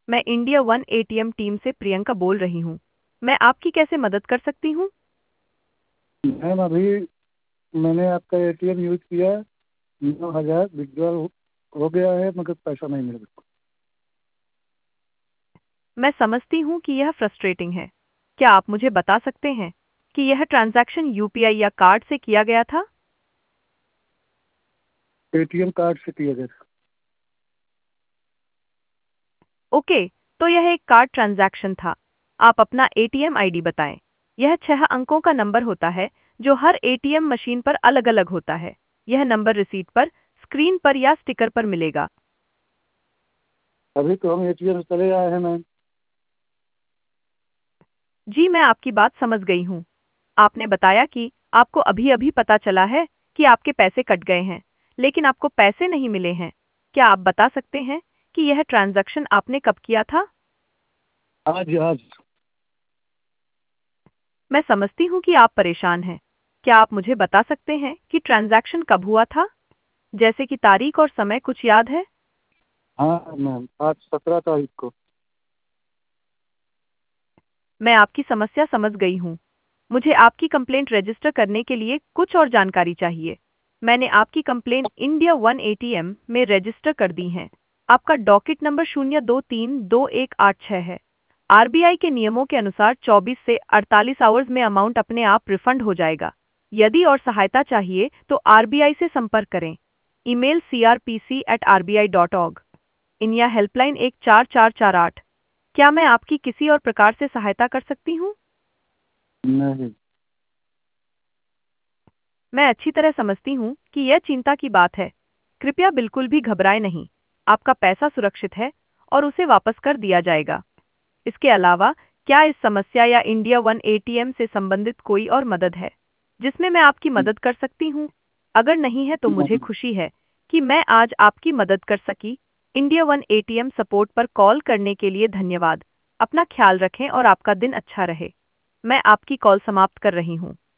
मैं India one ATM team से प्रियंका बोल रही हूँ। मैं आपकी कैसे मदद कर सकती हूँ? मैम अभी मैंने आपका एटीएम यूज किया, 9,000 विड्रॉल हो गया है मगर पैसा नहीं मिल रहा। मैं समझती हूँ कि यह फ्रस्ट्रेटिंग है। क्या आप मुझे बता सकते हैं कि यह ट्रांजैक्शन यूपीआई या कार्ड से किया गया था? एटीएम कार्ड से किया गया था। ओके, तो यह एक कार्ड ट्रांजैक्शन था। आप अपना एटीएम आईडी बताएं। यह 6 अंकों का नंबर होता है जो हर एटीएम मशीन पर अलग-अलग होता है। यह नंबर रिसीट पर, स्क्रीन पर या स्टिकर पर मिलेगा। अभी तो हम एटीएम से चले आए हैं मैम। जी, मैं आपकी बात समझ गई हूँ। आपने बताया कि आपको अभी-अभी पता चला है कि आपके पैसे कट गए हैं, लेकिन आपको पैसे नहीं मिले हैं। क्या आप बता सकते हैं कि यह ट्रांज़ैक्शन आपने कब किया था? आज आज मैं समझती हूँ कि आप परेशान हैं। क्या आप मुझे बता सकते हैं कि ट्रांज़ैक्शन कब हुआ था? जैसे कि तारीख और समय कुछ याद है? हाँ मैम, आज 17 तारीख को। मैं आपकी समस्या समझ गई हूँ। मुझे आपकी कंप्लेंट रजिस्टर करने के लिए कुछ और जानकारी चाहिए। मैंने आपकी कंप्लेंट इंडिया वन एटीएम में रजिस्टर कर दी है। आपका डॉकेट नंबर 0232186 है। आरबीआई के नियमों के अनुसार 24 से 48 आवर्स में अमाउंट अपने आप रिफंड हो जाएगा। यदि और सहायता चाहिए तो आरबीआई से संपर्क करें। Email crpc@rbi.org। India helpline 14448। क्या मैं आपकी किसी और प्रकार से सहायता कर सकती हूँ? नहीं। मैं अच्छी तरह समझती हूँ कि यह चिंता की बात है। कृपया बिल्कुल भी घबराएं नहीं। आपका पैसा सुरक्षित है और उसे वापस कर दिया जाएगा। इसके अलावा, क्या इस समस्या या इंडिया वन एटीएम से संबंधित कोई और मदद है जिसमें मैं आपकी मदद कर सकती हूँ? अगर नहीं है तो मुझे नहीं। खुशी है कि मैं आज आपकी मदद कर सकी। इंडिया वन एटीएम सपोर्ट पर कॉल करने के लिए धन्यवाद। अपना ख्याल रखें और आपका दिन अच्छा रहे। मैं आपकी कॉल समाप्त कर रही हूँ।